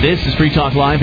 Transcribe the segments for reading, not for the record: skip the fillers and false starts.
This is Free Talk Live,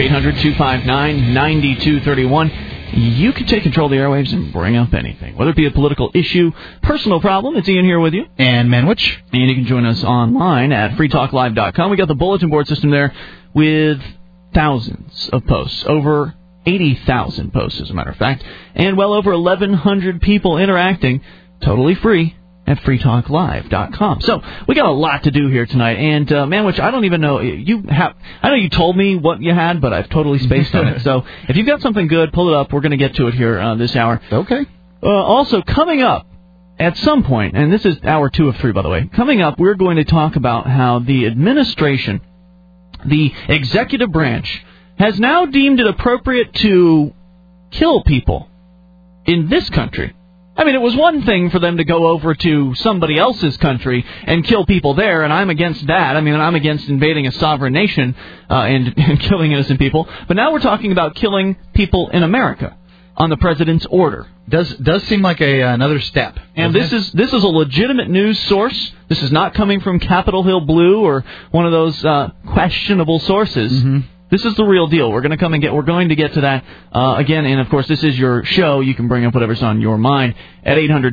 800-259-9231. You can take control of the airwaves and bring up anything, whether it be a political issue, personal problem. It's Ian here with you. And Manwich. And you can join us online at freetalklive.com. We got the bulletin board system there with thousands of posts, over 80,000 posts, as a matter of fact, and well over 1,100 people interacting, totally free, at freetalklive.com. So we got a lot to do here tonight, and Manwich, I don't even know I know you told me what you had, but I've totally spaced on it. So if you've got something good, pull it up. We're going to get to it here this hour. Okay. Also coming up at some point, and this is hour 2 of 3, by the way. Coming up, we're going to talk about how the administration, the executive branch, has now deemed it appropriate to kill people in this country. I mean, it was one thing for them to go over to somebody else's country and kill people there, and I'm against that. I mean, I'm against invading a sovereign nation and killing innocent people. But now we're talking about killing people in America on the president's order. Does seem like another step. And this is a legitimate news source. This is not coming from Capitol Hill Blue or one of those questionable sources. Mm-hmm. This is the real deal. We're going to get to that again, and of course, this is your show. You can bring up whatever's on your mind at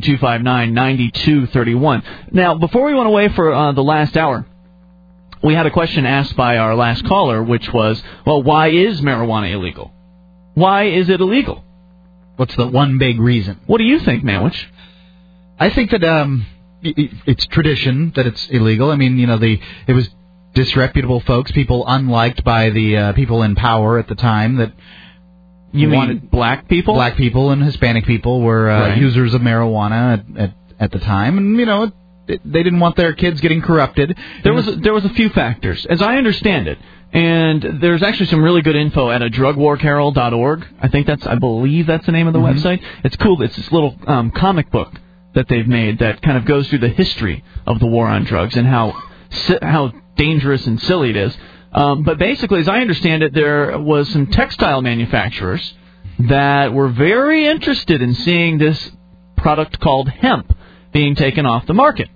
800-259-9231. Now, before we went away for the last hour, we had a question asked by our last caller, which was, well, why is marijuana illegal? Why is it illegal? What's the one big reason? What do you think, Manwich? I think that it's tradition that it's illegal. I mean, it was disreputable folks, people unliked by the people in power at the time that wanted black people? Black people and Hispanic people were users of marijuana at the time, and they didn't want their kids getting corrupted. There was a few factors, as I understand it, and there's actually some really good info at drugwarcarol.org. I believe that's the name of the website. It's cool. It's this little comic book that they've made that kind of goes through the history of the war on drugs and how dangerous and silly it is. But basically, as I understand it, there was some textile manufacturers that were very interested in seeing this product called hemp being taken off the market.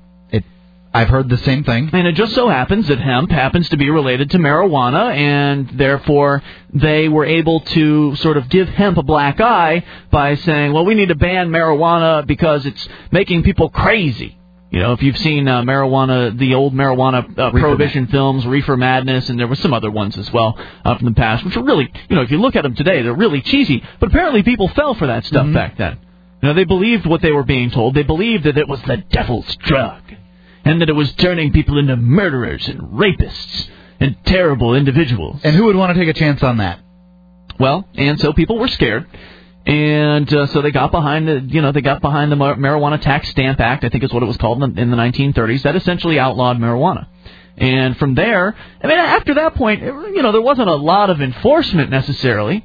I've heard the same thing. And it just so happens that hemp happens to be related to marijuana, and therefore they were able to sort of give hemp a black eye by saying, well, we need to ban marijuana because it's making people crazy. If you've seen marijuana, the old marijuana prohibition films, Reefer Madness, and there were some other ones as well from the past, which are really, if you look at them today, they're really cheesy. But apparently people fell for that stuff back then. They believed what they were being told. They believed that it was the devil's drug, and that it was turning people into murderers and rapists and terrible individuals. And who would want to take a chance on that? Well, and so people were scared. And so they got behind the Marijuana Tax Stamp Act, I think is what it was called in the 1930s, that essentially outlawed marijuana. And from there, I mean, after that point, there wasn't a lot of enforcement necessarily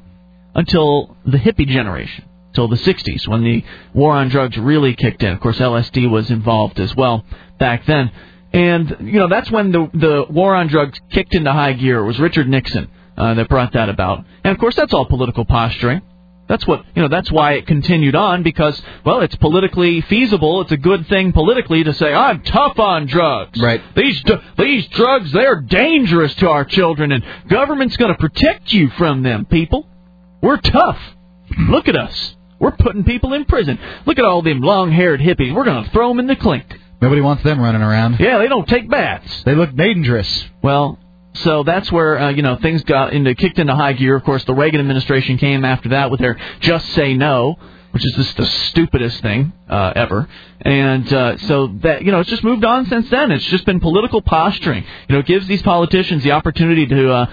until the hippie generation, until the 60s, when the war on drugs really kicked in. Of course, LSD was involved as well back then. And, that's when the war on drugs kicked into high gear. It was Richard Nixon that brought that about. And, of course, that's all political posturing. That's why it continued on, because, well, it's politically feasible. It's a good thing politically to say, I'm tough on drugs. Right. These drugs, they're dangerous to our children, and government's going to protect you from them, people. We're tough. Look at us. We're putting people in prison. Look at all them long-haired hippies. We're going to throw them in the clink. Nobody wants them running around. Yeah, they don't take baths. They look dangerous. Well, so that's where, things kicked into high gear. Of course, the Reagan administration came after that with their Just Say No, which is just the stupidest thing ever. And so that, it's just moved on since then. It's just been political posturing. It gives these politicians the opportunity to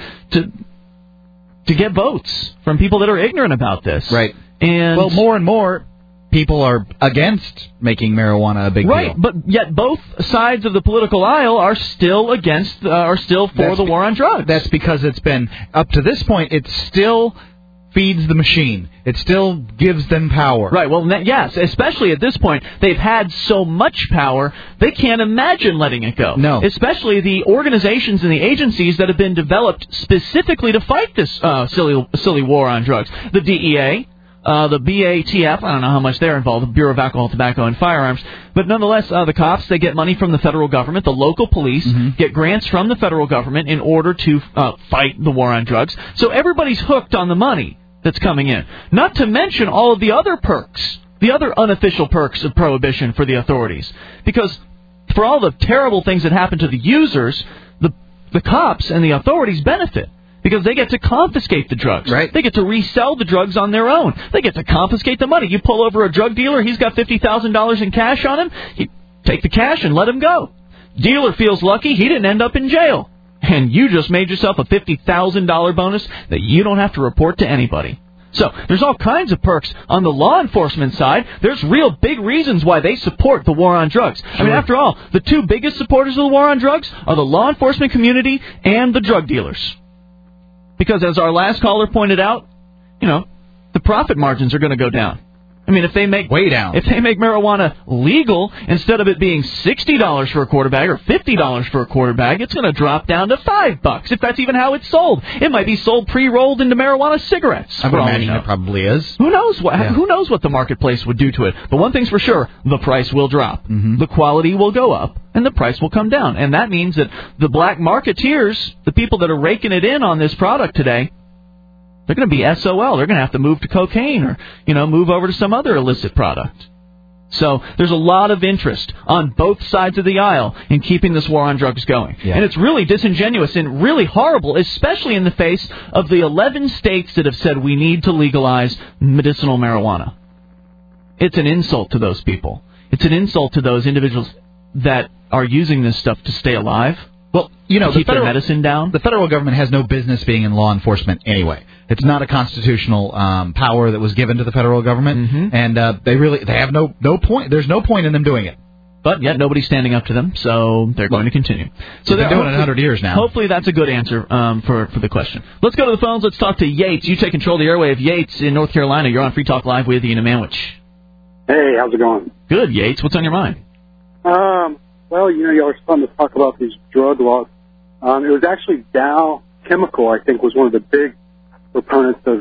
get votes from people that are ignorant about this. Right. And well, more and more people are against making marijuana a big deal. Right, but yet both sides of the political aisle are still for the war on drugs. That's because it's been, up to this point, it still feeds the machine. It still gives them power. Right, well, yes, especially at this point. They've had so much power, they can't imagine letting it go. No. Especially the organizations and the agencies that have been developed specifically to fight this silly war on drugs. The DEA, the BATF, I don't know how much they're involved, the Bureau of Alcohol, Tobacco, and Firearms, but nonetheless, the cops, they get money from the federal government. The local police get grants from the federal government in order to fight the war on drugs. So everybody's hooked on the money that's coming in. Not to mention all of the other perks, the other unofficial perks of prohibition for the authorities. Because for all the terrible things that happen to the users, the cops and the authorities benefit. Because they get to confiscate the drugs. Right. They get to resell the drugs on their own. They get to confiscate the money. You pull over a drug dealer, he's got $50,000 in cash on him. You take the cash and let him go. Dealer feels lucky he didn't end up in jail. And you just made yourself a $50,000 bonus that you don't have to report to anybody. So there's all kinds of perks on the law enforcement side. There's real big reasons why they support the war on drugs. Sure. I mean, after all, the two biggest supporters of the war on drugs are the law enforcement community and the drug dealers. Because as our last caller pointed out, the profit margins are going to go down. I mean, if they make way down, if they make marijuana legal, instead of it being $60 for a quarter bag or $50 for a quarter bag, it's going to drop down to $5, if that's even how it's sold. It might be sold pre-rolled into marijuana cigarettes. I would imagine it probably is. Who knows what the marketplace would do to it? But one thing's for sure, the price will drop. Mm-hmm. The quality will go up, and the price will come down. And that means that the black marketeers, the people that are raking it in on this product today, they're going to be SOL. They're going to have to move to cocaine or, move over to some other illicit product. So there's a lot of interest on both sides of the aisle in keeping this war on drugs going. Yeah. And it's really disingenuous and really horrible, especially in the face of the 11 states that have said we need to legalize medicinal marijuana. It's an insult to those people. It's an insult to those individuals that are using this stuff to stay alive. Well, keep their medicine down. The federal government has no business being in law enforcement anyway. It's not a constitutional power that was given to the federal government, and they have no point. There's no point in them doing it. But yet nobody's standing up to them, so they're going to continue. So they're doing it 100 years now. Hopefully that's a good answer for the question. Let's go to the phones. Let's talk to Yates. You take control of the airwave. Yates in North Carolina. You're on Free Talk Live with Ian Manwich. Hey, how's it going? Good, Yates. What's on your mind? Well, y'all are starting to talk about these drug laws. It was actually Dow Chemical, I think, was one of the big proponents of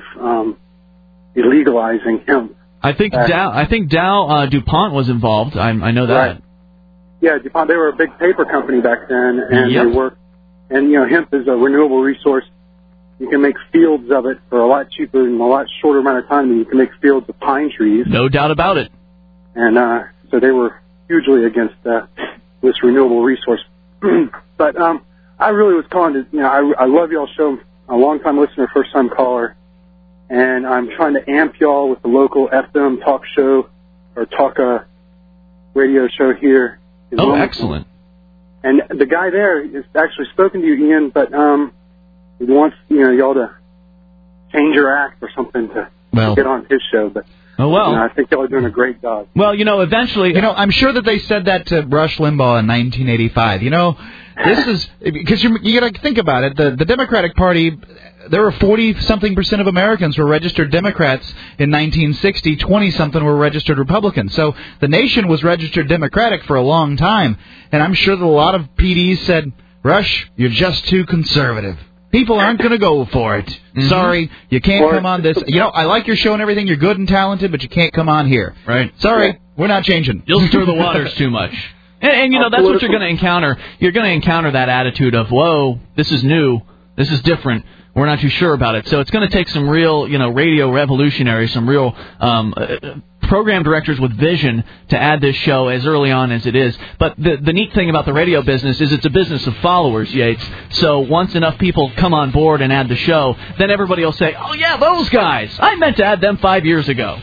illegalizing hemp. I think Dow DuPont was involved. I know that. Right. Yeah, DuPont. They were a big paper company back then, and they worked. And hemp is a renewable resource. You can make fields of it for a lot cheaper in a lot shorter amount of time than you can make fields of pine trees. No doubt about it. And so they were hugely against this renewable resource. But I really was calling to, I love y'all's show. I'm a long-time listener, first-time caller. And I'm trying to amp y'all with the local FM talk show or talk radio show here. Oh, excellent. And the guy there has actually spoken to you, Ian, but he wants y'all to change your act or something to get on his show. But I think y'all are doing a great job. Well, eventually, I'm sure that they said that to Rush Limbaugh in 1985. This is because you got to think about it. The Democratic Party. There were 40-something% of Americans who were registered Democrats in 1960. 20-something were registered Republicans. So the nation was registered Democratic for a long time. And I'm sure that a lot of PDs said, Rush, you're just too conservative. People aren't going to go for it. Mm-hmm. Sorry, you can't come on this. I like your show and everything. You're good and talented, but you can't come on here. Right. Sorry, we're not changing. You'll stir the waters too much. And that's what you're going to encounter. You're going to encounter that attitude of, whoa, this is new. This is different. We're not too sure about it. So it's going to take some real, radio revolutionaries, some real program directors with vision to add this show as early on as it is. But the neat thing about the radio business is it's a business of followers, Yates. So once enough people come on board and add the show, then everybody will say, oh, yeah, those guys. I meant to add them 5 years ago.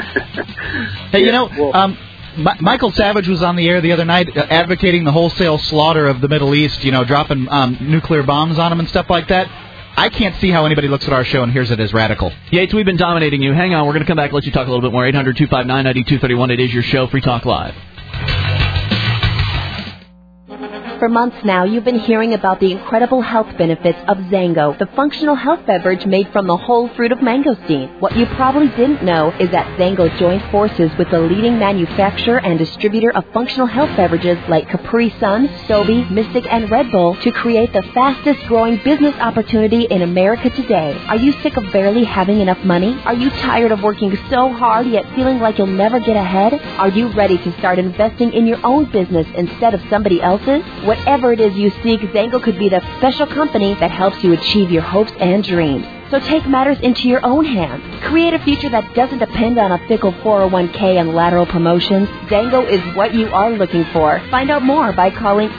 Hey, Michael Savage was on the air the other night advocating the wholesale slaughter of the Middle East, dropping nuclear bombs on them and stuff like that. I can't see how anybody looks at our show and hears it as radical. Yates, we've been dominating you. Hang on, we're going to come back and let you talk a little bit more. 800-259-9231. It is your show, Free Talk Live. For months now, you've been hearing about the incredible health benefits of Zango, the functional health beverage made from the whole fruit of mangosteen. What you probably didn't know is that Zango joined forces with the leading manufacturer and distributor of functional health beverages like Capri Sun, Sobe, Mystic, and Red Bull to create the fastest growing business opportunity in America today. Are you sick of barely having enough money? Are you tired of working so hard yet feeling like you'll never get ahead? Are you ready to start investing in your own business instead of somebody else's? Whatever it is you seek, Zango could be the special company that helps you achieve your hopes and dreams. So take matters into your own hands. Create a future that doesn't depend on a fickle 401k and lateral promotions. Zango is what you are looking for. Find out more by calling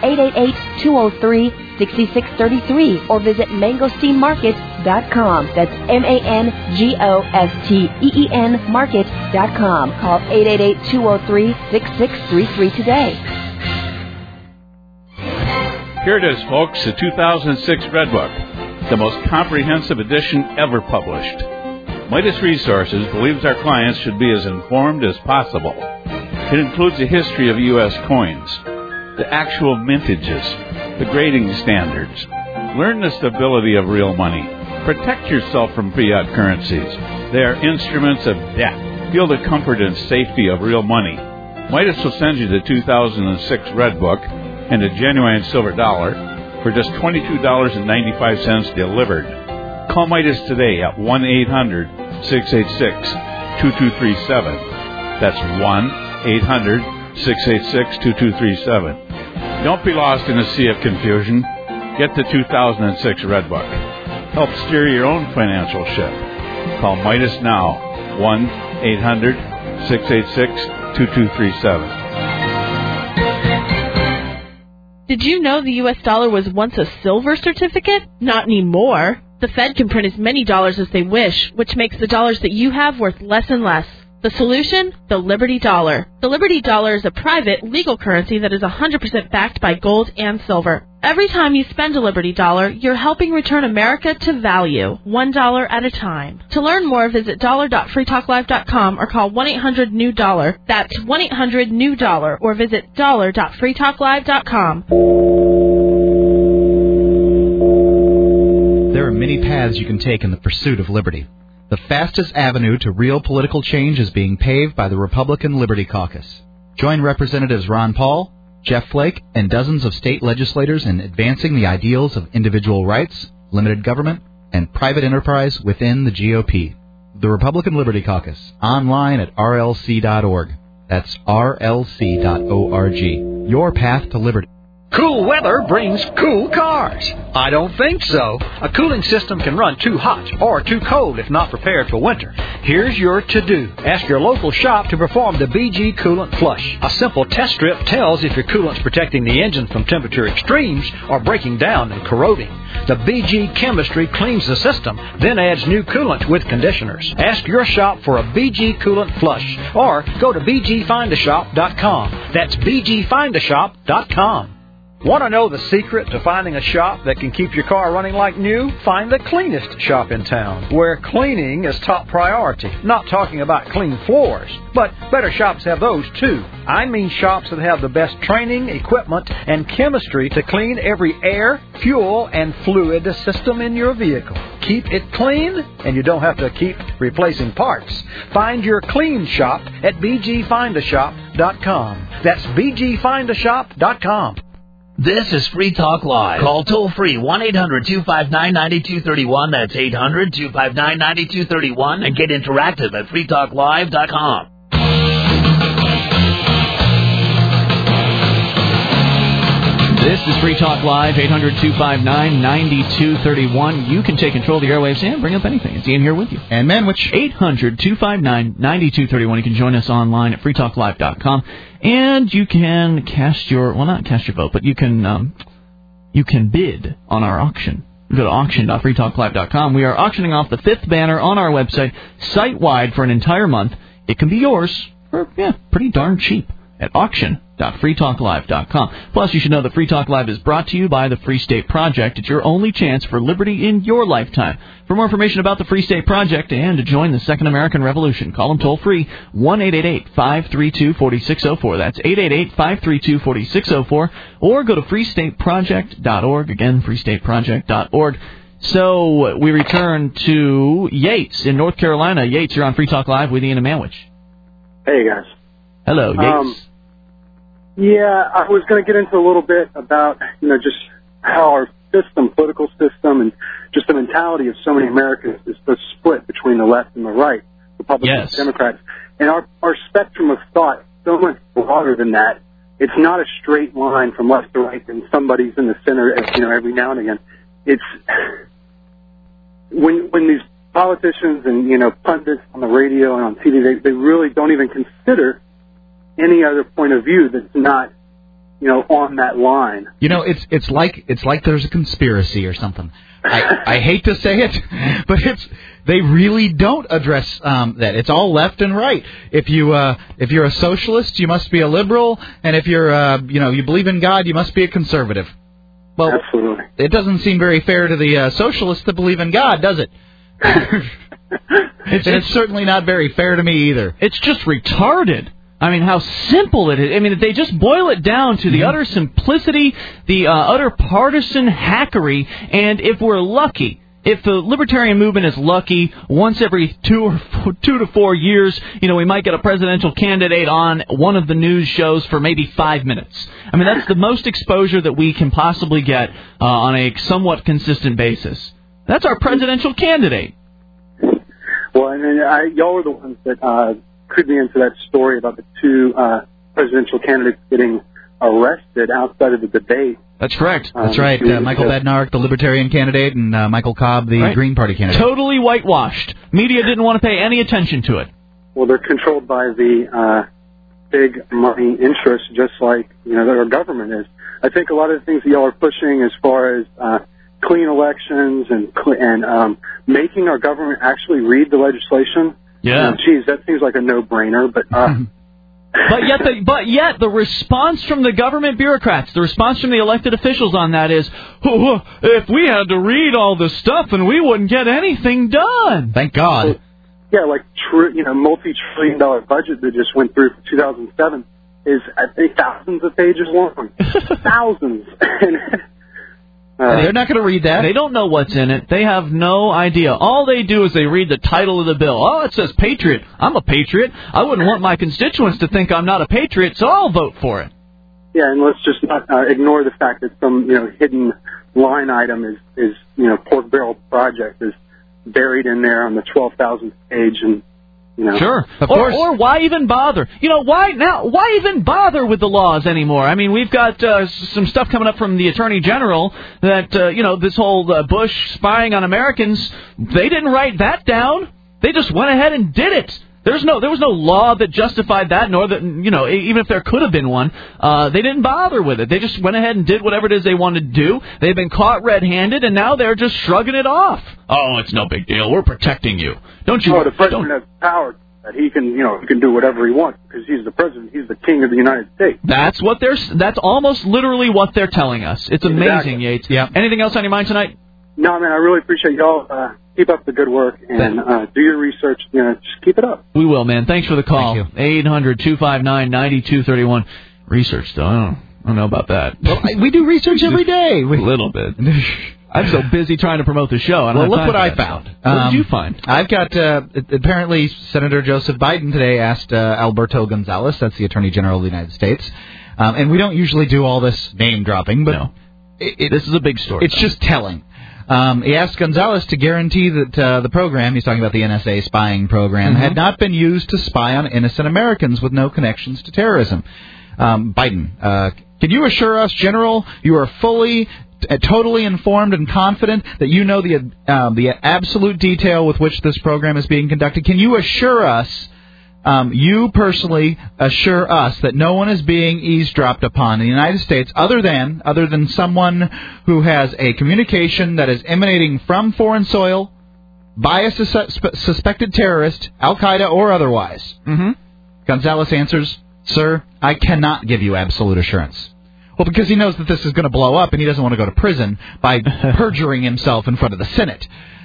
888-203-6633 or visit mangosteenmarket.com. That's MANGOSTEEN market.com. Call 888-203-6633 today. Here it is, folks, the 2006 Red Book, the most comprehensive edition ever published. Midas Resources believes our clients should be as informed as possible. It includes a history of U.S. coins, the actual mintages, the grading standards. Learn the stability of real money. Protect yourself from fiat currencies. They are instruments of debt. Feel the comfort and safety of real money. Midas will send you the 2006 Red Book and a genuine silver dollar for just $22.95 delivered. Call Midas today at 1-800-686-2237. That's 1-800-686-2237. Don't be lost in a sea of confusion. Get the 2006 Red Book. Help steer your own financial ship. Call Midas now, 1-800-686-2237. Did you know the U.S. dollar was once a silver certificate? Not anymore. The Fed can print as many dollars as they wish, which makes the dollars that you have worth less and less. The solution? The Liberty Dollar. The Liberty Dollar is a private, legal currency that is 100% backed by gold and silver. Every time you spend a Liberty Dollar, you're helping return America to value, $1 at a time. To learn more, visit dollar.freetalklive.com or call 1-800-NEW-DOLLAR. That's 1-800-NEW-DOLLAR or visit dollar.freetalklive.com. There are many paths you can take in the pursuit of liberty. The fastest avenue to real political change is being paved by the Republican Liberty Caucus. Join Representatives Ron Paul, Jeff Flake, and dozens of state legislators in advancing the ideals of individual rights, limited government, and private enterprise within the GOP. The Republican Liberty Caucus, online at rlc.org. That's rlc.org. Your path to liberty. Cool weather brings cool cars. I don't think so. A cooling system can run too hot or too cold if not prepared for winter. Here's your to-do. Ask your local shop to perform the BG Coolant Flush. A simple test strip tells if your coolant's protecting the engine from temperature extremes or breaking down and corroding. The BG chemistry cleans the system, then adds new coolant with conditioners. Ask your shop for a BG Coolant Flush or go to bgfindashop.com. That's bgfindashop.com. Want to know the secret to finding a shop that can keep your car running like new? Find the cleanest shop in town, where cleaning is top priority. Not talking about clean floors, but better shops have those too. I mean shops that have the best training, equipment, and chemistry to clean every air, fuel, and fluid system in your vehicle. Keep it clean, and you don't have to keep replacing parts. Find your clean shop at bgfindashop.com. That's bgfindashop.com. This is Free Talk Live. Call toll-free 1-800-259-9231. That's 800-259-9231. And get interactive at freetalklive.com. This is Free Talk Live, 800-259-9231. You can take control of the airwaves and bring up anything. It's Ian here with you. And Manwich. 800-259-9231. You can join us online at freetalklive.com. And you can cast your, well, not cast your vote, but you can bid on our auction. Go to auction.freetalklive.com. We are auctioning off the fifth banner on our website, site-wide for an entire month. It can be yours for, pretty darn cheap at auction.freetalklive.com. www.freetalklive.com. Plus, you should know that Free Talk Live is brought to you by the Free State Project. It's your only chance for liberty in your lifetime. For more information about the Free State Project and to join the Second American Revolution, call them toll-free, 1-888-532-4604. That's 888-532-4604. Or go to freestateproject.org. Again, freestateproject.org. So we return to Yates in North Carolina. Yates, you're on Free Talk Live with Ian and Manwich. Hey, guys. Hello, Yates. Yeah, I was going to get into a little bit about, just how our political system, and just the mentality of so many Americans is the split between the left and the right, Republicans and Democrats. And our spectrum of thought is so much broader than that. It's not a straight line from left to right, and somebody's in the center, every now and again. It's when these politicians and, pundits on the radio and on TV, they really don't even consider any other point of view that's not, on that line. It's like there's a conspiracy or something. I hate to say it, but they really don't address that. It's all left and right. If you're a socialist, you must be a liberal, and if you're you believe in God, you must be a conservative. Well, absolutely. It doesn't seem very fair to the socialists to believe in God, does it? It's certainly not very fair to me either. It's just retarded. I mean, how simple it is. I mean, if they just boil it down to the utter simplicity, the utter partisan hackery, and if we're lucky, if the libertarian movement is lucky, once every 2 to 4 years, we might get a presidential candidate on one of the news shows for maybe 5 minutes. I mean, that's the most exposure that we can possibly get on a somewhat consistent basis. That's our presidential candidate. Well, and y'all were the ones that clued me into that story about the two presidential candidates getting arrested outside of the debate. That's correct. That's right. Michael Badnarik, the Libertarian candidate, and Michael Cobb, the Green Party candidate. Totally whitewashed. Media didn't want to pay any attention to it. Well, they're controlled by the big money interests, just like our government is. I think a lot of the things that y'all are pushing, as far as clean elections and making our government actually read the legislation. Yeah. Geez, that seems like a no-brainer, but. But yet the response from the government bureaucrats, the response from the elected officials on that is, if we had to read all this stuff, then we wouldn't get anything done. Thank God. Yeah, like multi-trillion-dollar budget that just went through for 2007 is, I think, thousands of pages long. Thousands. They're not going to read that. They don't know what's in it. They have no idea. All they do is they read the title of the bill. Oh, it says Patriot. I'm a Patriot. I wouldn't want my constituents to think I'm not a Patriot, so I'll vote for it. Yeah, and let's just not ignore the fact that some hidden line item is Pork Barrel Project is buried in there on the 12,000th page, and Sure. Of course. Or why even bother? Why even bother with the laws anymore? I mean, we've got some stuff coming up from the Attorney General that, this whole Bush spying on Americans, they didn't write that down. They just went ahead and did it. There was no law that justified that, nor that, even if there could have been one, they didn't bother with it. They just went ahead and did whatever it is they wanted to do. They've been caught red-handed, and now they're just shrugging it off. Oh, it's no big deal. We're protecting you. Don't you? Oh, the president has power that he can do whatever he wants because he's the president. He's the king of the United States. That's almost literally what they're telling us. It's amazing, Yates. Yeah. Anything else on your mind tonight? No, man, I really appreciate y'all. Keep up the good work and do your research. Just keep it up. We will, man. Thanks for the call. 800-259-9231. Research, though. I don't know about that. Well, we do research every day. A little bit. I'm so busy trying to promote the show. Well, look what I found. What did you find? I've got, apparently, Senator Joseph Biden today asked Alberto Gonzales, that's the Attorney General of the United States, and we don't usually do all this name-dropping, but no. This is a big story. It's just telling. He asked Gonzales to guarantee that the program, he's talking about the NSA spying program, had not been used to spy on innocent Americans with no connections to terrorism. Biden, can you assure us, General, you are fully, totally informed and confident that you know the absolute detail with which this program is being conducted? Can you assure us, you personally assure us that no one is being eavesdropped upon in the United States other than someone who has a communication that is emanating from foreign soil by a suspected terrorist, Al-Qaeda or otherwise? Mm-hmm. Gonzales answers, Sir, I cannot give you absolute assurance. Well, because he knows that this is going to blow up, and he doesn't want to go to prison by perjuring himself in front of the Senate.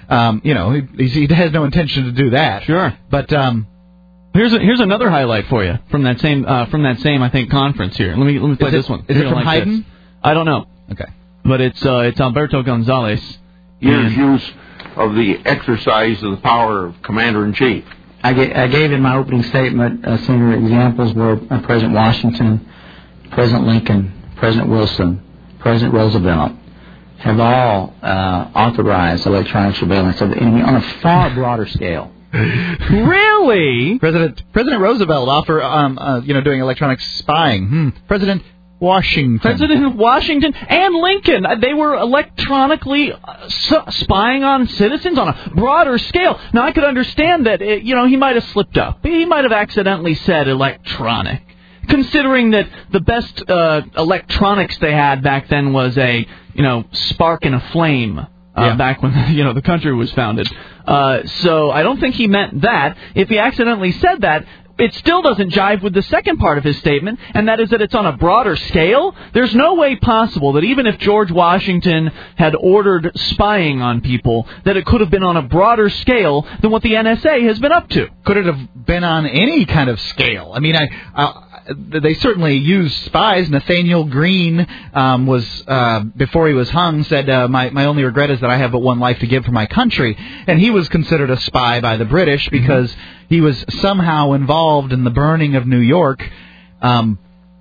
He has no intention to do that. Sure. But here's another highlight for you from that same I think conference here. Let me play this one. Is it from Haydn? This. I don't know. Okay. But it's Alberto Gonzalez. Years use of the exercise of the power of Commander-in-Chief. I gave in my opening statement some of the examples where President Washington, President Lincoln, President Wilson, President Roosevelt have all authorized electronic surveillance of the enemy on a far broader scale. Really? President Roosevelt doing electronic spying. President Washington and Lincoln, they were electronically spying on citizens on a broader scale. Now, I could understand that, he might have slipped up. He might have accidentally said electronic, considering that the best electronics they had back then was a, spark and a flame. Back when the country was founded. So I don't think he meant that. If he accidentally said that, it still doesn't jive with the second part of his statement, and that is that it's on a broader scale. There's no way possible that even if George Washington had ordered spying on people, that it could have been on a broader scale than what the NSA has been up to. Could it have been on any kind of scale? I mean, they certainly used spies. Nathaniel Greene was, before he was hung, said, my only regret is that I have but one life to give for my country. And he was considered a spy by the British because he was somehow involved in the burning of New York. During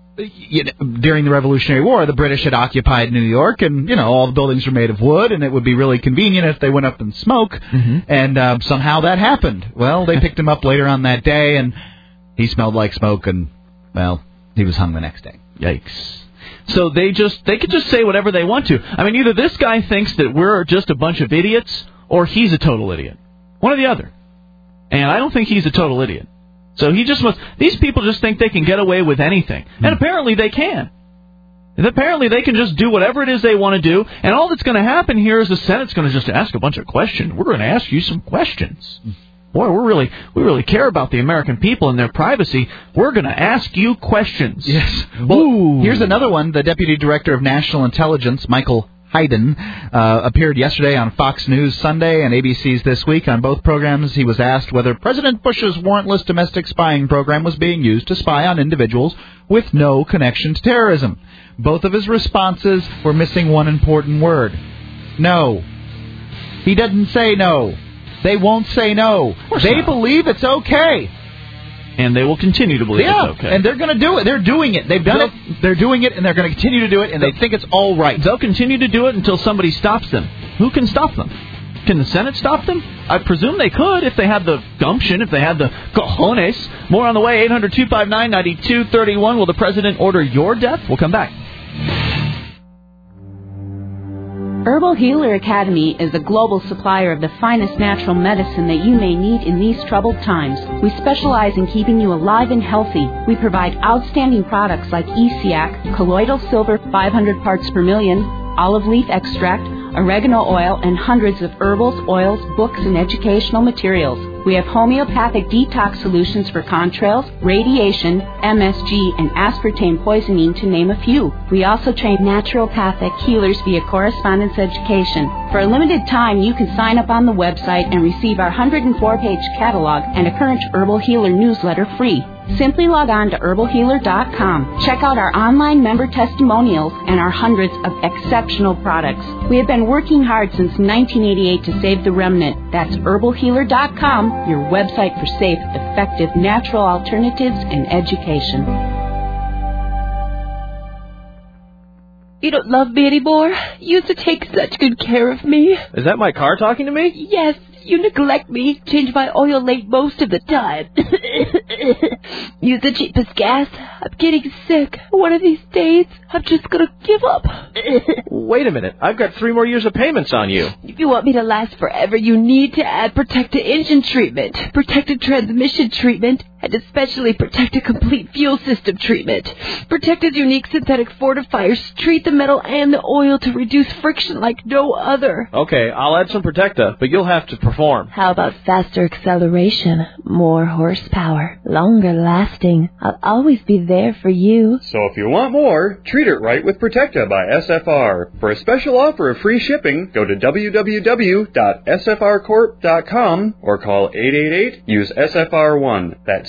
the Revolutionary War, the British had occupied New York, and, all the buildings were made of wood, and it would be really convenient if they went up in smoke. And somehow that happened. Well, they picked him up later on that day, and he smelled like smoke, and well, he was hung the next day. Yikes. So they could just say whatever they want to. I mean, either this guy thinks that we're just a bunch of idiots, or he's a total idiot. One or the other. And I don't think he's a total idiot. So these people just think they can get away with anything. And apparently they can. And apparently they can just do whatever it is they want to do. And all that's going to happen here is the Senate's going to just ask a bunch of questions. We're going to ask you some questions. Boy, we really care about the American people and their privacy. We're going to ask you questions. Yes. Well, here's another one. The Deputy Director of National Intelligence, Michael Hayden, appeared yesterday on Fox News Sunday and ABC's This Week. On both programs, he was asked whether President Bush's warrantless domestic spying program was being used to spy on individuals with no connection to terrorism. Both of his responses were missing one important word. No. He didn't say no. They won't say no. They believe it's okay. And they will continue to believe it's okay. And they're going to do it. They're doing it. They've done it. They're doing it, and they're going to continue to do it, and they think it's all right. They'll continue to do it until somebody stops them. Who can stop them? Can the Senate stop them? I presume they could if they had the gumption, if they had the cojones. More on the way, 800-259-9231. Will the president order your death? We'll come back. Herbal Healer Academy is a global supplier of the finest natural medicine that you may need in these troubled times. We specialize in keeping you alive and healthy. We provide outstanding products like ESIAC, colloidal silver 500 parts per million, olive leaf extract, oregano oil, and hundreds of herbals, oils, books, and educational materials. We have homeopathic detox solutions for contrails, radiation, MSG, and aspartame poisoning, to name a few. We also train naturopathic healers via correspondence education. For a limited time, you can sign up on the website and receive our 104-page catalog and a current Herbal Healer newsletter free. Simply log on to herbalhealer.com. Check out our online member testimonials and our hundreds of exceptional products. We have been working hard since 1988 to save the remnant. That's herbalhealer.com, your website for safe, effective, natural alternatives and education. You don't love me anymore? You used to take such good care of me. Is that my car talking to me? Yes. You neglect me, change my oil late most of the time. Use the cheapest gas. I'm getting sick. One of these days, I'm just gonna give up. Wait a minute. I've got 3 more years of payments on you. If you want me to last forever, you need to add protected engine treatment, protected transmission treatment, and especially protected complete fuel system treatment. Protected unique synthetic fortifiers treat the metal and the oil to reduce friction like no other. Okay, I'll add some Protecta, but you'll have to perform. How about faster acceleration, more horsepower, longer lasting? I'll always be there there for you. So if you want more, treat it right with Protecta by SFR. For a special offer of free shipping, go to www.sfrcorp.com or call 888-USE-SFR1. That's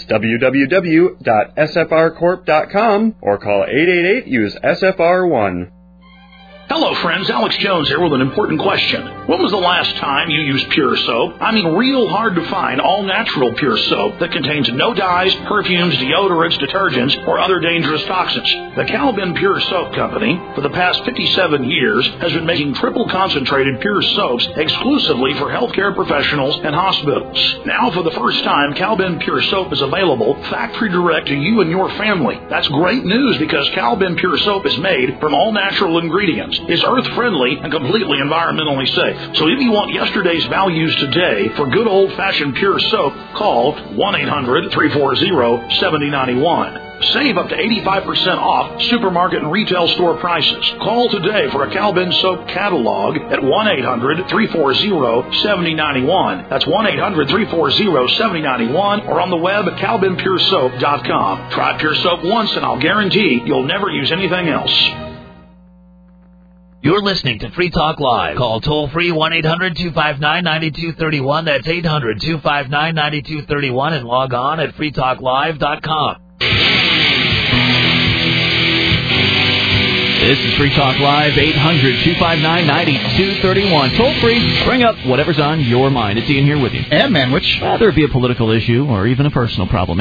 www.sfrcorp.com or call 888-USE-SFR1. Hello, friends. Alex Jones here with an important question. When was the last time you used Pure Soap? I mean, real hard to find all-natural Pure Soap that contains no dyes, perfumes, deodorants, detergents, or other dangerous toxins. The Calvin Pure Soap Company, for the past 57 years, has been making triple-concentrated Pure Soaps exclusively for healthcare professionals and hospitals. Now, for the first time, Calvin Pure Soap is available factory direct to you and your family. That's great news because Calvin Pure Soap is made from all-natural ingredients. Is earth-friendly and completely environmentally safe. So if you want yesterday's values today for good old-fashioned Pure Soap, call 1-800-340-7091. Save up to 85% off supermarket and retail store prices. Call today for a Calvin Soap catalog at 1-800-340-7091. That's 1-800-340-7091 or on the web at calvinpuresoap.com. Try Pure Soap once and I'll guarantee you'll never use anything else. You're listening to Free Talk Live. Call toll-free 1-800-259-9231. That's 800-259-9231 and log on at freetalklive.com. This is Free Talk Live, 800-259-9231. Toll free, bring up whatever's on your mind. It's Ian here with you. And Manwich. Whether it be a political issue or even a personal problem,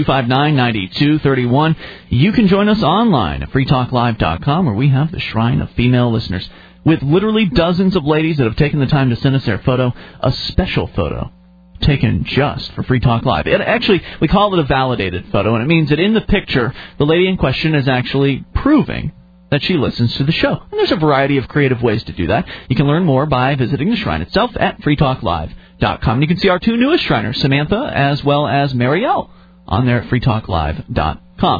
800-259-9231. You can join us online at freetalklive.com, where we have the Shrine of Female Listeners, with literally dozens of ladies that have taken the time to send us their photo, a special photo taken just for Free Talk Live. Actually, we call it a validated photo, and it means that in the picture, the lady in question is actually proving that she listens to the show. And there's a variety of creative ways to do that. You can learn more by visiting the Shrine itself at freetalklive.com. You can see our two newest Shriners, Samantha as well as Marielle, on there at freetalklive.com.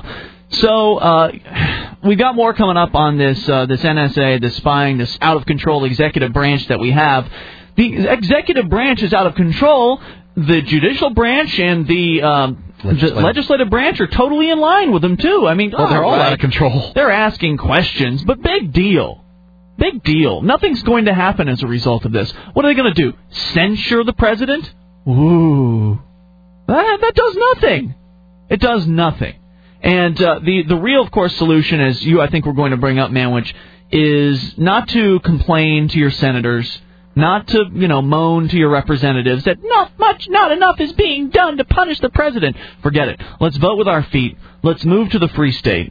So we've got more coming up on this NSA, this spying, this out-of-control executive branch that we have. The executive branch is out of control. The judicial branch and the legislative branch are totally in line with them, too. I mean, they're all out of control. They're asking questions, but big deal. Big deal. Nothing's going to happen as a result of this. What are they going to do? Censure the president? Ooh. That does nothing. It does nothing. And the real, of course, solution, as I think we're going to bring up, Manwich, is not to complain to your senators, not to, moan to your representatives that not enough is being done to punish the president. Forget it. Let's vote with our feet. Let's move to the free state.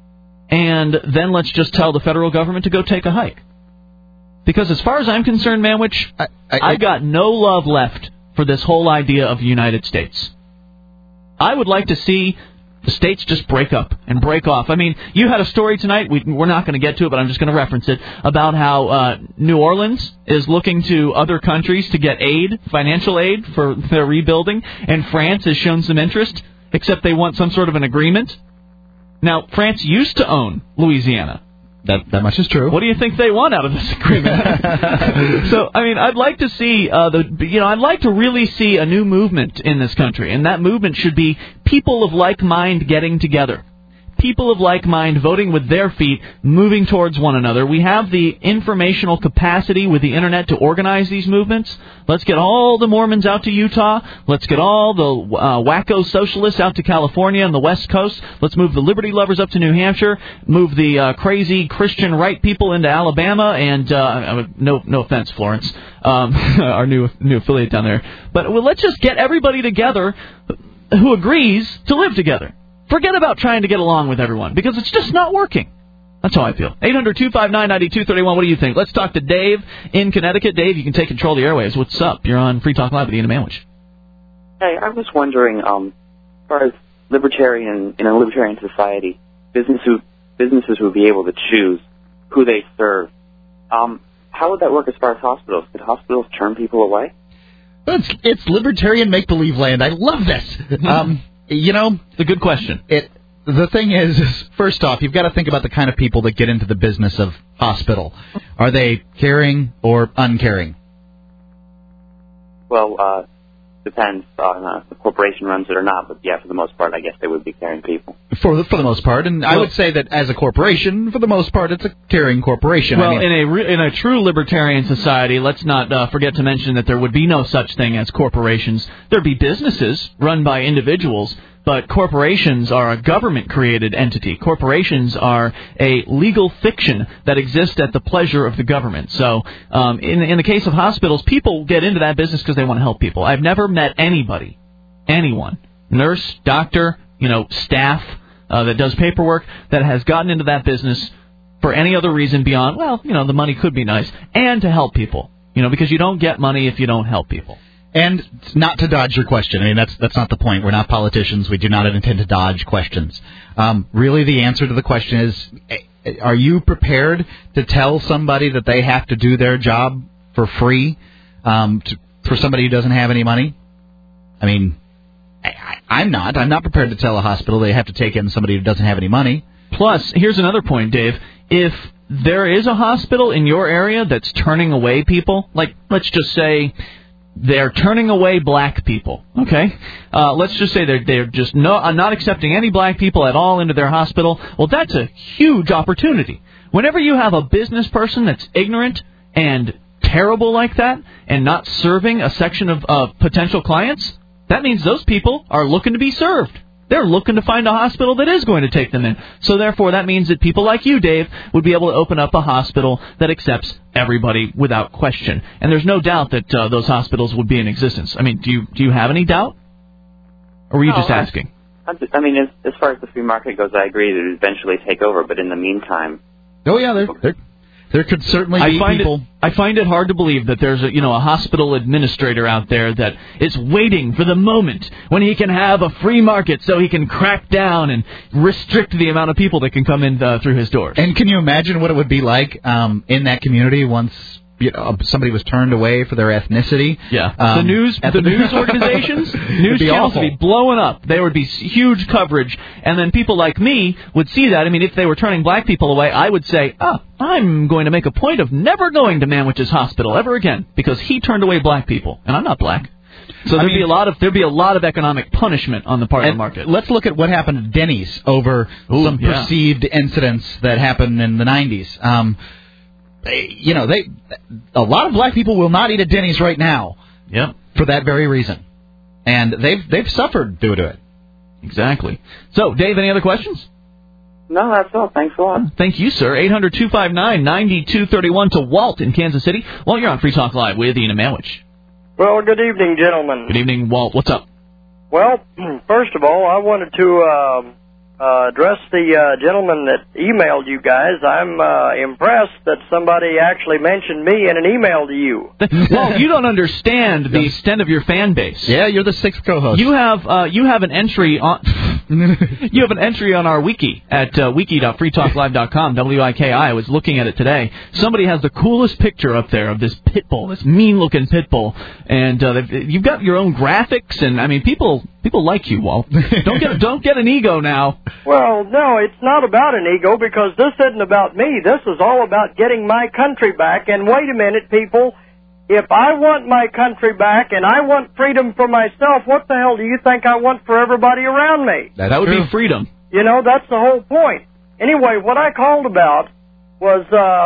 And then let's just tell the federal government to go take a hike. Because as far as I'm concerned, Manwich, I got no love left for this whole idea of the United States. I would like to see the states just break up and break off. I mean, you had a story tonight, we're not going to get to it, but I'm just going to reference it, about how New Orleans is looking to other countries to get aid, financial aid for their rebuilding, and France has shown some interest, except they want some sort of an agreement. Now, France used to own Louisiana. That much is true. What do you think they want out of this agreement? So, I mean, I'd like to see I'd like to really see a new movement in this country, and that movement should be people of like mind getting together. People of like mind voting with their feet, moving towards one another. We have the informational capacity with the Internet to organize these movements. Let's get all the Mormons out to Utah. Let's get all the wacko socialists out to California and the West Coast. Let's move the Liberty Lovers up to New Hampshire. Move the crazy Christian right people into Alabama. And no offense, Florence, our new affiliate down there. But let's just get everybody together who agrees to live together. Forget about trying to get along with everyone, because it's just not working. That's how I feel. 800-259-9231. What do you think? Let's talk to Dave in Connecticut. Dave, you can take control of the airwaves. What's up? You're on Free Talk Live with Ian Manwich. Hey, I was wondering, as far as in a libertarian society, businesses would be able to choose who they serve. How would that work as far as hospitals? Could hospitals turn people away? It's libertarian make-believe land. I love this. It's a good question. The thing is, first off, you've got to think about the kind of people that get into the business of hospital. Are they caring or uncaring? Well, Depends on if the corporation runs it or not, but yeah, for the most part, I guess they would be caring people. For the most part, and I would say that as a corporation, for the most part, it's a caring corporation. Well, in a true libertarian society, let's not forget to mention that there would be no such thing as corporations. There'd be businesses run by individuals, but corporations are a government-created entity. Corporations are a legal fiction that exists at the pleasure of the government. So in the case of hospitals, people get into that business because they want to help people. I've never met anyone, nurse, doctor, staff that does paperwork, that has gotten into that business for any other reason beyond, the money could be nice, and to help people. Because you don't get money if you don't help people. And not to dodge your question. I mean, that's not the point. We're not politicians. We do not intend to dodge questions. Really, the answer to the question is, are you prepared to tell somebody that they have to do their job for free for somebody who doesn't have any money? I mean, I'm not. I'm not prepared to tell a hospital they have to take in somebody who doesn't have any money. Plus, here's another point, Dave. If there is a hospital in your area that's turning away people, like let's just say they're turning away black people, okay? Let's just say they're just not accepting any black people at all into their hospital. Well, that's a huge opportunity. Whenever you have a business person that's ignorant and terrible like that and not serving a section of potential clients, that means those people are looking to be served. They're looking to find a hospital that is going to take them in. So, therefore, that means that people like you, Dave, would be able to open up a hospital that accepts everybody without question. And there's no doubt that those hospitals would be in existence. I mean, do you have any doubt? Or were you just asking? I mean, as far as the free market goes, I agree that it would eventually take over. But in the meantime... Oh, yeah, there could certainly be people... I find it hard to believe that there's a hospital administrator out there that is waiting for the moment when he can have a free market so he can crack down and restrict the amount of people that can come in through his doors. And can you imagine what it would be like in that community once somebody was turned away for their ethnicity? Yeah. The news organizations, news channels would be blowing up. There would be huge coverage. And then people like me would see that. I mean, if they were turning black people away, I would say, I'm going to make a point of never going to Manwich's hospital ever again because he turned away black people. And I'm not black. So there'd be a lot of economic punishment on the part of the market. Let's look at what happened at Denny's over some perceived incidents that happened in the 90s. A lot of black people will not eat at Denny's right now. Yeah. For that very reason. And they've suffered due to it. Exactly. So, Dave, any other questions? No, that's all. Thanks a lot. Thank you, sir. 800-259-9231 to Walt in Kansas City. Walt, you're on Free Talk Live with Ian and Manwich. Well, good evening, gentlemen. Good evening, Walt. What's up? Well, first of all, I wanted to address the gentleman that emailed you guys. I'm impressed that somebody actually mentioned me in an email to you. Well, you don't understand the extent of your fan base. Yeah, you're the sixth co-host. You have an entry on you have an entry on our wiki at wiki.freetalklive.com. WIKI. I was looking at it today. Somebody has the coolest picture up there of this pit bull, this mean-looking pit bull, and you've got your own graphics, and I mean, people like you, Walt. Don't get an ego now. Well, no, it's not about an ego because this isn't about me. This is all about getting my country back. And wait a minute, people. If I want my country back and I want freedom for myself, what the hell do you think I want for everybody around me? That would be freedom. That's the whole point. Anyway, what I called about was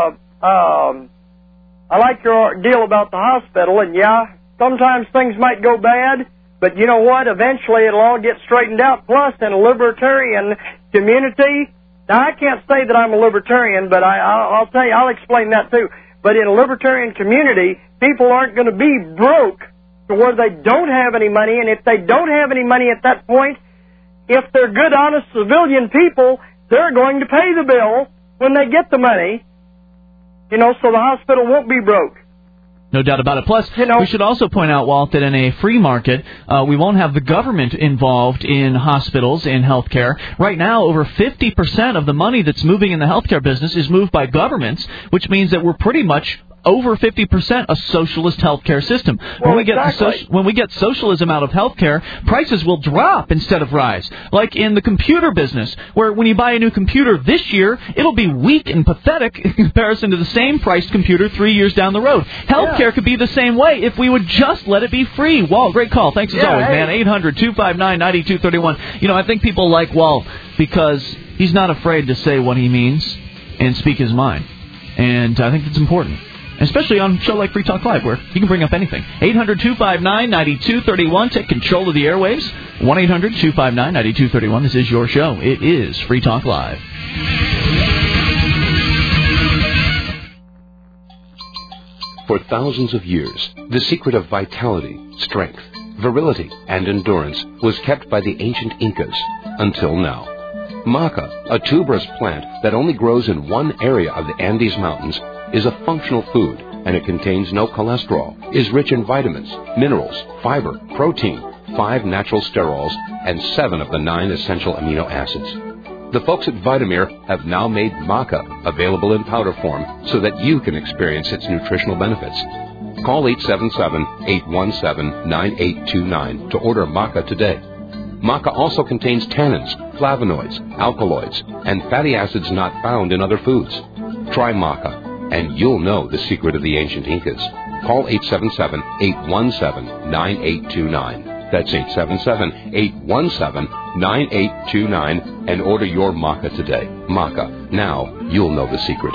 I like your deal about the hospital, and yeah, sometimes things might go bad. But you know what? Eventually it'll all get straightened out. Plus, in a libertarian community, now I can't say that I'm a libertarian, but I'll tell you, I'll explain that too. But in a libertarian community, people aren't going to be broke to where they don't have any money. And if they don't have any money at that point, if they're good, honest civilian people, they're going to pay the bill when they get the money. So the hospital won't be broke. No doubt about it. Plus, we should also point out, Walt, that in a free market, we won't have the government involved in hospitals, in healthcare. Right now, over 50% of the money that's moving in the healthcare business is moved by governments, which means that we're pretty much over 50% a socialist healthcare system. Well, When we get socialism out of healthcare, prices will drop instead of rise. Like in the computer business, where when you buy a new computer this year, it'll be weak and pathetic in comparison to the same priced computer 3 years down the road. Healthcare could be the same way if we would just let it be free. Walt, great call. Thanks as always, man. 800-259-9231. You know, I think people like Walt because he's not afraid to say what he means and speak his mind. And I think that's important, especially on a show like Free Talk Live, where you can bring up anything. 800-259-9231. Take control of the airwaves. 1-800-259-9231. This is your show. It is Free Talk Live. For thousands of years, the secret of vitality, strength, virility, and endurance was kept by the ancient Incas until now. Maca, a tuberous plant that only grows in one area of the Andes Mountains, is a functional food, and it contains no cholesterol, is rich in vitamins, minerals, fiber, protein, 5 natural sterols, and 7 of the 9 essential amino acids. The folks at Vitamir have now made Maca available in powder form so that you can experience its nutritional benefits. Call 877-817-9829 to order Maca today. Maca also contains tannins, flavonoids, alkaloids, and fatty acids not found in other foods. Try Maca, and you'll know the secret of the ancient Incas. Call 877-817-9829. That's 877-817-9829 and order your Maca today. Maca. Now you'll know the secret.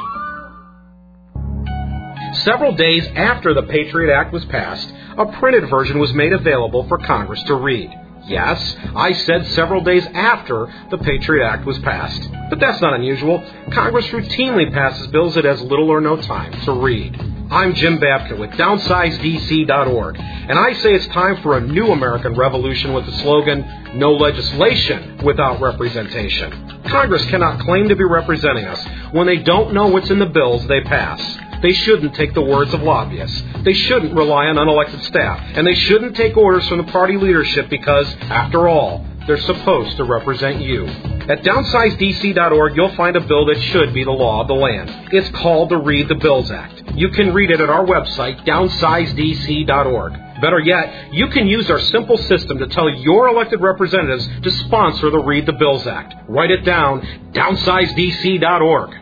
Several days after the Patriot Act was passed, a printed version was made available for Congress to read. Yes, I said several days after the Patriot Act was passed. But that's not unusual. Congress routinely passes bills it has little or no time to read. I'm Jim Babka with DownsizeDC.org, and I say it's time for a new American revolution with the slogan, no legislation without representation. Congress cannot claim to be representing us when they don't know what's in the bills they pass. They shouldn't take the words of lobbyists. They shouldn't rely on unelected staff. And they shouldn't take orders from the party leadership because, after all, they're supposed to represent you. At DownsizeDC.org, you'll find a bill that should be the law of the land. It's called the Read the Bills Act. You can read it at our website, DownsizeDC.org. Better yet, you can use our simple system to tell your elected representatives to sponsor the Read the Bills Act. Write it down, DownsizeDC.org.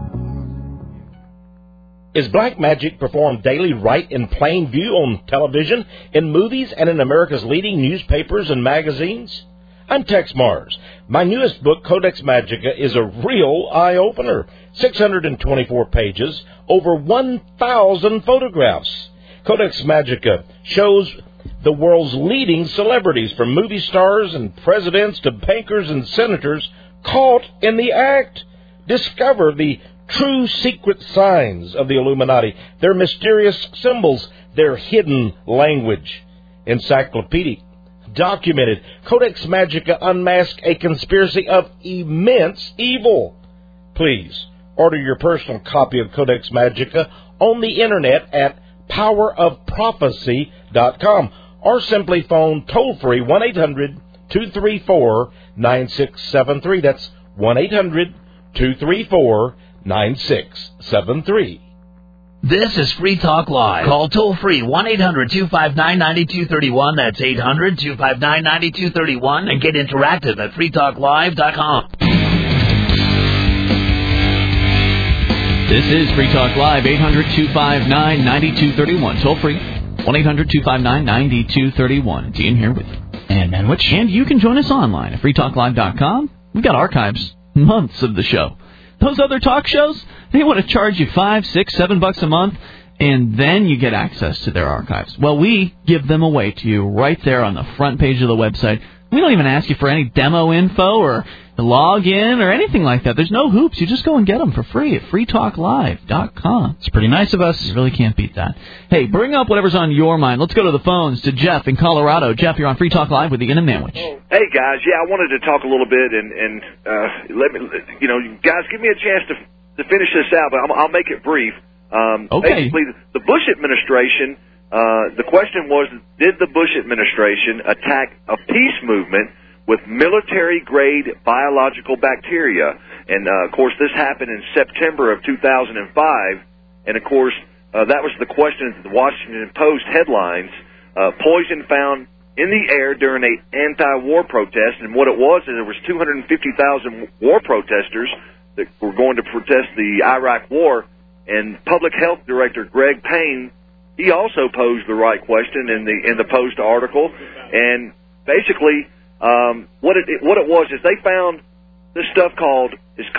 Is black magic performed daily right in plain view on television, in movies, and in America's leading newspapers and magazines? I'm Tex Mars. My newest book, Codex Magica, is a real eye-opener. 624 pages, over 1,000 photographs. Codex Magica shows the world's leading celebrities, from movie stars and presidents to bankers and senators, caught in the act. Discover the true secret signs of the Illuminati, their mysterious symbols, their hidden language. Encyclopedic, documented, Codex Magica unmasks a conspiracy of immense evil. Please order your personal copy of Codex Magica on the internet at powerofprophecy.com or simply phone toll-free 1-800-234-9673. That's 1-800-234-9673. This is Free Talk Live. Call toll-free 1-800-259-9231. That's 800-259-9231. And get interactive at freetalklive.com. This is Free Talk Live, 800-259-9231. Toll-free, 1-800-259-9231. Dean here with you. And Manwich. And you can join us online at freetalklive.com. We've got archives, months of the show. Those other talk shows, they want to charge you $5, $6, $7 a month, and then you get access to their archives. Well, we give them away to you right there on the front page of the website. We don't even ask you for any demo info or log in or anything like that. There's no hoops. You just go and get them for free at freetalklive.com. It's pretty nice of us. You really can't beat that. Hey, bring up whatever's on your mind. Let's go to the phones to Jeff in Colorado. Jeff, you're on Free Talk Live with Ian and Manwich. Hey, guys. Yeah, I wanted to talk a little bit and let me, guys, give me a chance to finish this out, but I'll make it brief. Okay. Basically, the Bush administration, the question was, did the Bush administration attack a peace movement with military-grade biological bacteria? And, of course, this happened in September of 2005. And, of course, that was the question of the Washington Post headlines. Poison found in the air during an anti-war protest, and what it was is there was 250,000 war protesters that were going to protest the Iraq War, and Public Health Director Greg Payne, he also posed the right question in the Post article, and basically what it was is they found this stuff called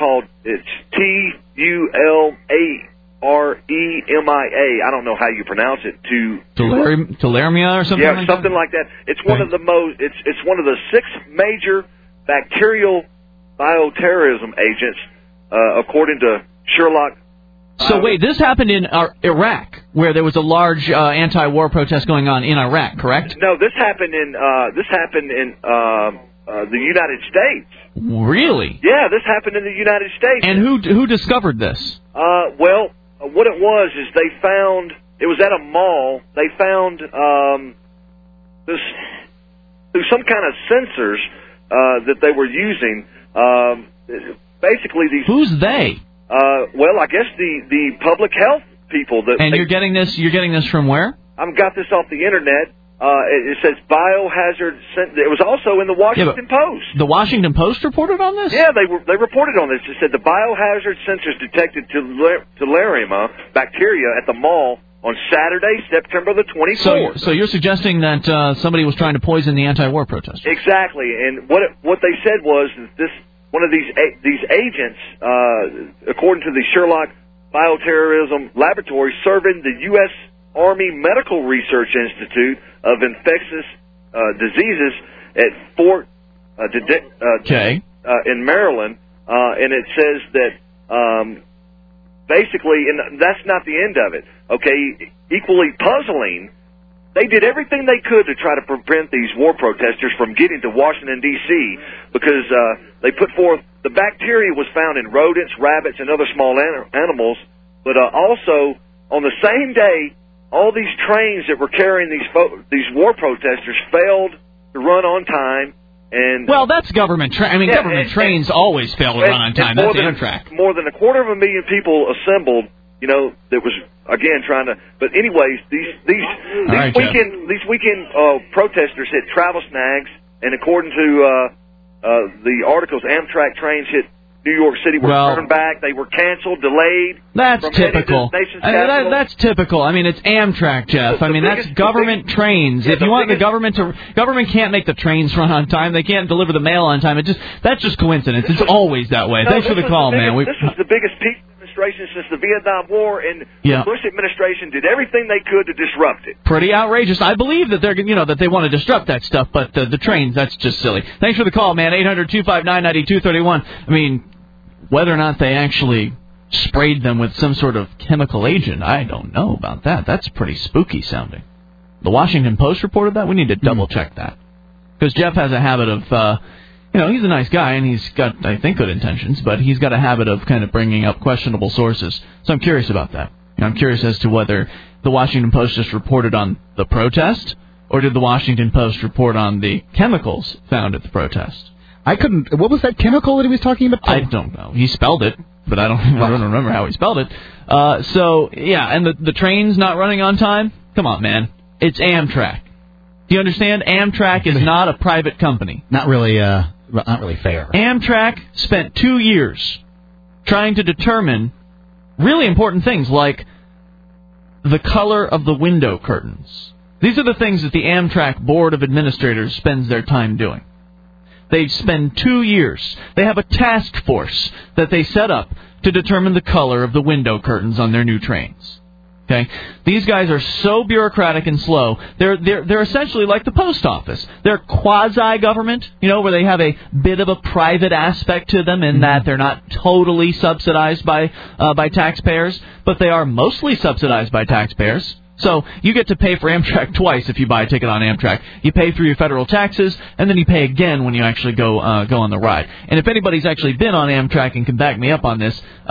TULAREMIA. I don't know how you pronounce it. Tularemia or something. Yeah, like something that? like that. It's one of the most. It's one of the 6 major bacterial bioterrorism agents, according to Sherlock. So wait, this happened in Iraq, where there was a large anti-war protest going on in Iraq, correct? No, this happened in the United States. Really? Yeah, this happened in the United States. And who discovered this? Well, what it was is they found, it was at a mall, they found this through some kind of sensors that they were using. Basically, these. Who's they? Well, I guess the public health people. And you're getting this from where? I've got this off the internet. It says biohazard. It was also in the Washington Post. The Washington Post reported on this? Yeah, they reported on this. It said the biohazard sensors detected Tularemia bacteria at the mall on Saturday, September the 24th. So you're suggesting that somebody was trying to poison the anti-war protesters? Exactly. And what they said was this one of these agents, according to the Sherlock Bioterrorism Laboratory, serving the U.S. Army Medical Research Institute of Infectious Diseases at Fort in Maryland, and it says that basically, and that's not the end of it. Okay, equally puzzling, they did everything they could to try to prevent these war protesters from getting to Washington, D.C., because they put forth the bacteria was found in rodents, rabbits, and other small animals, but also on the same day, all these trains that were carrying these war protesters failed to run on time. And well, that's government. Government trains always fail to run on time. That's Amtrak. More than 250,000 people assembled. You know, that was again trying to. But anyways, these weekend protesters hit travel snags, and according to the articles, Amtrak trains hit New York City were turned back. They were canceled, delayed. That's typical. That's typical. I mean, it's Amtrak, Jeff. I mean, that's government trains. If you want the government can't make the trains run on time. They can't deliver the mail on time. That's just coincidence. It's always that way. Thanks for the call, man. This is the biggest peak demonstration since the Vietnam War, and the Bush administration did everything they could to disrupt it. Pretty outrageous. I believe that that they want to disrupt that stuff, but the trains, that's just silly. Thanks for the call, man. 800-259-9231. I mean, whether or not they actually sprayed them with some sort of chemical agent, I don't know about that. That's pretty spooky sounding. The Washington Post reported that? We need to double-check that. Because Jeff has a habit of, he's a nice guy, and he's got, I think, good intentions, but he's got a habit of kind of bringing up questionable sources. So I'm curious about that. I'm curious as to whether the Washington Post just reported on the protest, or did the Washington Post report on the chemicals found at the protest? What was that chemical that he was talking about? I don't know. He spelled it, but I don't remember how he spelled it. And the train's not running on time? Come on, man. It's Amtrak. Do you understand? Amtrak is not a private company. Not really fair. Amtrak spent 2 years trying to determine really important things like the color of the window curtains. These are the things that the Amtrak Board of Administrators spends their time doing. They spend 2 years. They have a task force that they set up to determine the color of the window curtains on their new trains. Okay? These guys are so bureaucratic and slow. They're essentially like the post office. They're quasi-government, where they have a bit of a private aspect to them in that they're not totally subsidized by taxpayers, but they are mostly subsidized by taxpayers. So you get to pay for Amtrak twice if you buy a ticket on Amtrak. You pay through your federal taxes, and then you pay again when you actually go on the ride. And if anybody's actually been on Amtrak and can back me up on this,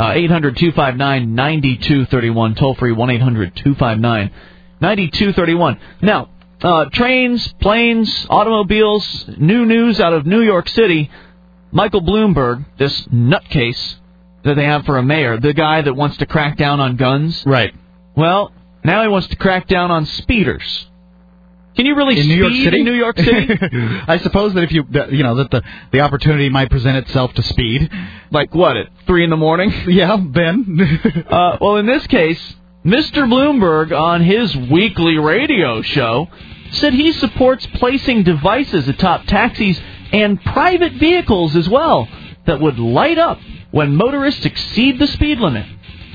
800-259-9231, toll-free 1-800-259-9231. Now, trains, planes, automobiles, new news out of New York City. Michael Bloomberg, this nutcase that they have for a mayor, the guy that wants to crack down on guns. Right. Well, now he wants to crack down on speeders. Can you really in speed New York City? in New York City? I suppose that if the opportunity might present itself to speed. Like what, at 3 in the morning? Yeah, Ben. Well, in this case, Mr. Bloomberg on his weekly radio show said he supports placing devices atop taxis and private vehicles as well that would light up when motorists exceed the speed limit.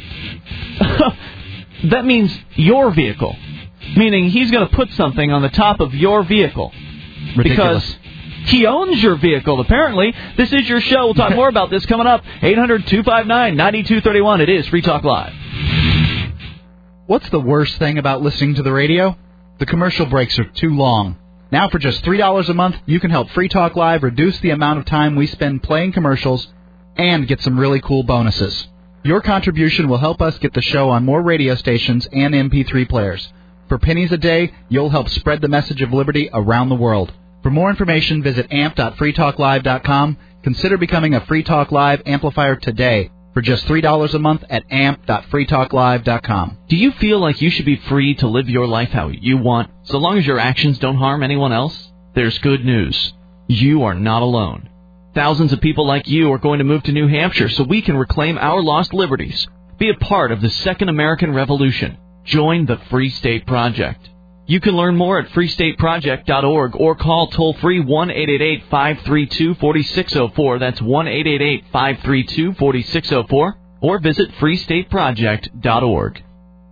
That means your vehicle. Meaning he's going to put something on the top of your vehicle. Ridiculous. Because he owns your vehicle, apparently. This is your show. We'll talk more about this coming up. 800-259-9231. It is Free Talk Live. What's the worst thing about listening to the radio? The commercial breaks are too long. Now for just $3 a month, you can help Free Talk Live reduce the amount of time we spend playing commercials and get some really cool bonuses. Your contribution will help us get the show on more radio stations and MP3 players. For pennies a day, you'll help spread the message of liberty around the world. For more information, visit amp.freetalklive.com. Consider becoming a Free Talk Live amplifier today for just $3 a month at amp.freetalklive.com. Do you feel like you should be free to live your life how you want, so long as your actions don't harm anyone else? There's good news. You are not alone. Thousands of people like you are going to move to New Hampshire so we can reclaim our lost liberties. Be a part of the Second American Revolution. Join the Free State Project. You can learn more at freestateproject.org or call toll-free 1-888-532-4604. That's 1-888-532-4604. Or visit freestateproject.org.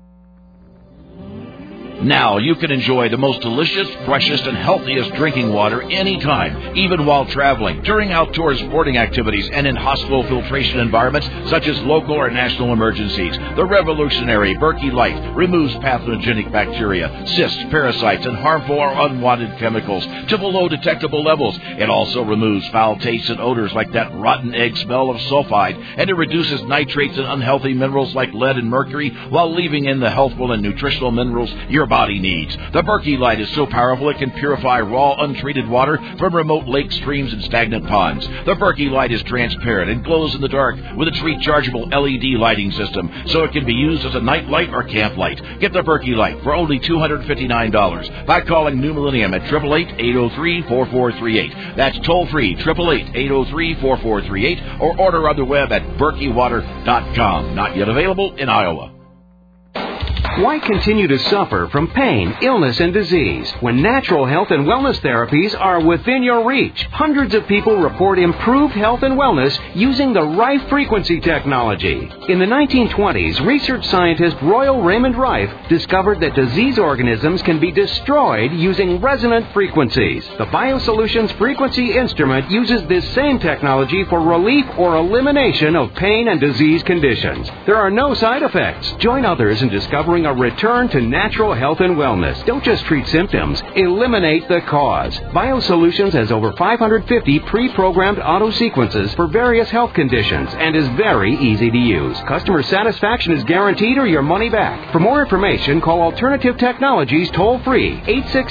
Now you can enjoy the most delicious, freshest, and healthiest drinking water anytime, even while traveling, during outdoor sporting activities, and in hospital filtration environments such as local or national emergencies. The revolutionary Berkey Light removes pathogenic bacteria, cysts, parasites, and harmful or unwanted chemicals to below detectable levels. It also removes foul tastes and odors like that rotten egg smell of sulfide, and it reduces nitrates and unhealthy minerals like lead and mercury while leaving in the healthful and nutritional minerals your body needs. The Berkey Light is so powerful it can purify raw, untreated water from remote lakes, streams, and stagnant ponds. The Berkey Light is transparent and glows in the dark with its rechargeable LED lighting system, so it can be used as a night light or camp light. Get the Berkey Light for only $259 by calling New Millennium at 888-803-4438. That's toll-free, 888-803-4438, or order on the web at berkeywater.com. Not yet available in Iowa. Why continue to suffer from pain, illness, and disease when natural health and wellness therapies are within your reach? Hundreds of people report improved health and wellness using the Rife frequency technology. In the 1920s, research scientist Royal Raymond Rife discovered that disease organisms can be destroyed using resonant frequencies. The BioSolutions frequency instrument uses this same technology for relief or elimination of pain and disease conditions. There are no side effects. Join others in discovering a return to natural health and wellness. Don't just treat symptoms. Eliminate the cause. BioSolutions has over 550 pre-programmed auto sequences for various health conditions and is very easy to use. Customer satisfaction is guaranteed or your money back. For more information, call Alternative Technologies toll-free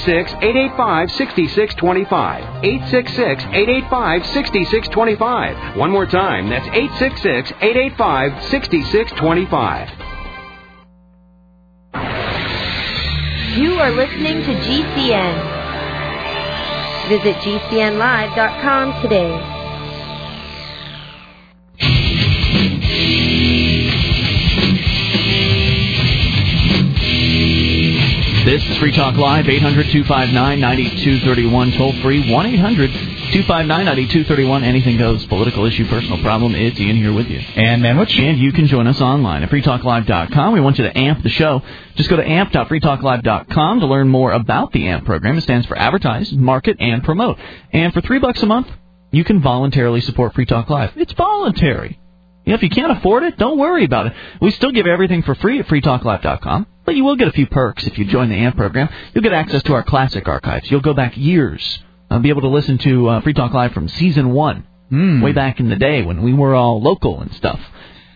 866-885-6625. 866-885-6625. One more time, that's 866-885-6625. You are listening to GCN. Visit GCNlive.com today. This is Free Talk Live, 800-259-9231, toll-free, 1-800-259-9231. Anything goes, political issue, personal problem. It's Ian here with you. And Manwich. And you can join us online at freetalklive.com. We want you to amp the show. Just go to amp.freetalklive.com to learn more about the AMP program. It stands for Advertise, Market, and Promote. And for $3 a month, you can voluntarily support Free Talk Live. It's voluntary. If you can't afford it, don't worry about it. We still give everything for free at freetalklive.com. But you will get a few perks if you join the AMP program. You'll get access to our classic archives. You'll go back years. Be able to listen to Free Talk Live from Season 1, way back in the day when we were all local and stuff.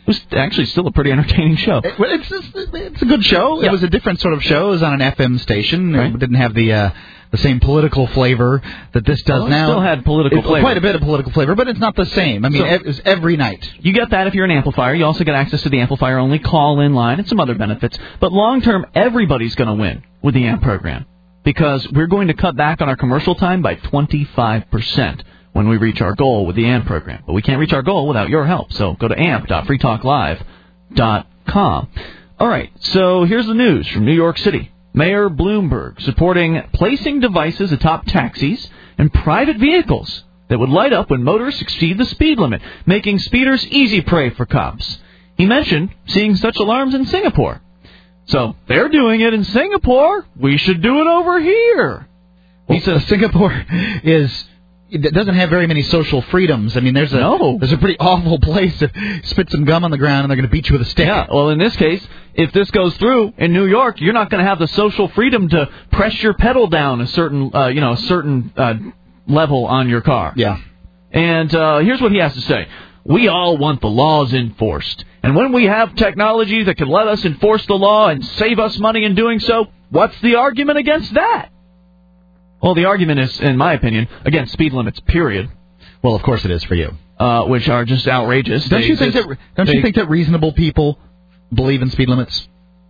It was actually still a pretty entertaining show. It's a good show. Yeah. It was a different sort of show. It was on an FM station. Right. It didn't have the same political flavor that this does now. It still had political flavor. Quite a bit of political flavor, but it's not the same. I mean, it was every night. You get that if you're an amplifier. You also get access to the amplifier-only call-in line and some other benefits. But long-term, everybody's going to win with the AMP program because we're going to cut back on our commercial time by 25%. When we reach our goal with the AMP program. But we can't reach our goal without your help. So go to amp.freetalklive.com. All right, so here's the news from New York City. Mayor Bloomberg supporting placing devices atop taxis and private vehicles that would light up when motorists exceed the speed limit, making speeders easy prey for cops. He mentioned seeing such alarms in Singapore. So they're doing it in Singapore. We should do it over here. He says Singapore it doesn't have very many social freedoms. I mean, there's a pretty awful place to spit some gum on the ground and they're going to beat you with a stick. Yeah, well, in this case, if this goes through in New York, you're not going to have the social freedom to press your pedal down a certain level on your car. Yeah. And here's what he has to say. We all want the laws enforced. And when we have technology that can let us enforce the law and save us money in doing so, what's the argument against that? Well, the argument is, in my opinion, against speed limits, period. Well, of course it is for you. Which are just outrageous. Don't you think that reasonable people believe in speed limits?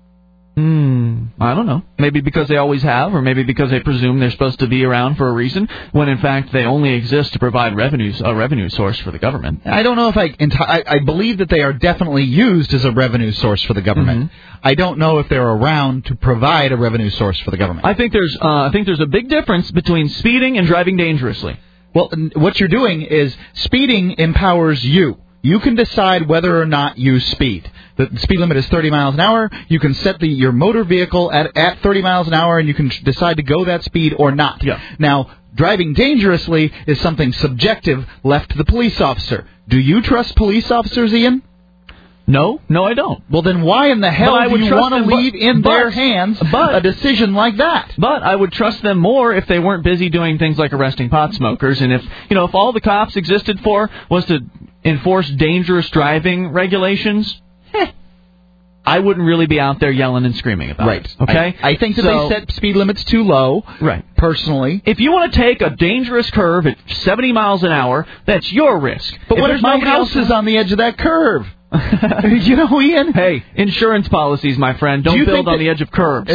I don't know. Maybe because they always have, or maybe because they presume they're supposed to be around for a reason, when in fact they only exist to provide a revenue source for the government. I don't know if I believe that they are definitely used as a revenue source for the government. Mm-hmm. I don't know if they're around to provide a revenue source for the government. I think there's a big difference between speeding and driving dangerously. Well, what you're doing is speeding empowers you. You can decide whether or not you speed. The speed limit is 30 miles an hour. You can set your motor vehicle at 30 miles an hour, and you can decide to go that speed or not. Yeah. Now, driving dangerously is something subjective left to the police officer. Do you trust police officers, Ian? No, I don't. Well, then why in the hell do you want to leave in their hands a decision like that? But I would trust them more if they weren't busy doing things like arresting pot smokers, and if all the cops existed for was to enforce dangerous driving regulations, I wouldn't really be out there yelling and screaming about it. Okay? I think that they set speed limits too low. Right. Personally. If you want to take a dangerous curve at 70 miles an hour, that's your risk. But what if my house is on the edge of that curve? You know, Ian? Hey, insurance policies, my friend. Don't build on the edge of curbs.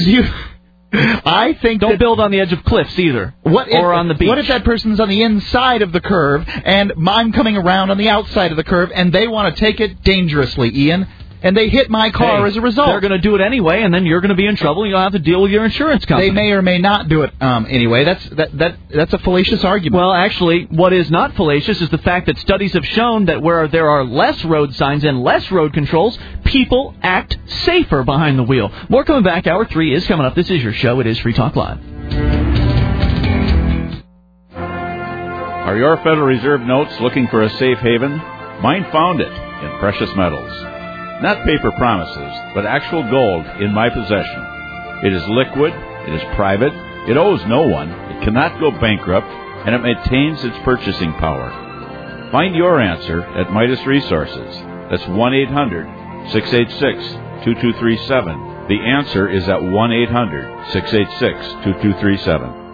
Don't build on the edge of cliffs either. Or on the beach. What if that person's on the inside of the curve and I'm coming around on the outside of the curve and they want to take it dangerously, Ian? And they hit my car as a result. They're going to do it anyway, and then you're going to be in trouble, and you'll have to deal with your insurance company. They may or may not do it anyway. That's a fallacious argument. Well, actually, what is not fallacious is the fact that studies have shown that where there are less road signs and less road controls, people act safer behind the wheel. More coming back. Hour 3 is coming up. This is your show. It is Free Talk Live. Are your Federal Reserve notes looking for a safe haven? Mine found it in precious metals. Not paper promises, but actual gold in my possession. It is liquid, it is private, it owes no one, it cannot go bankrupt, and it maintains its purchasing power. Find your answer at Midas Resources. That's 1-800-686-2237. The answer is at 1-800-686-2237.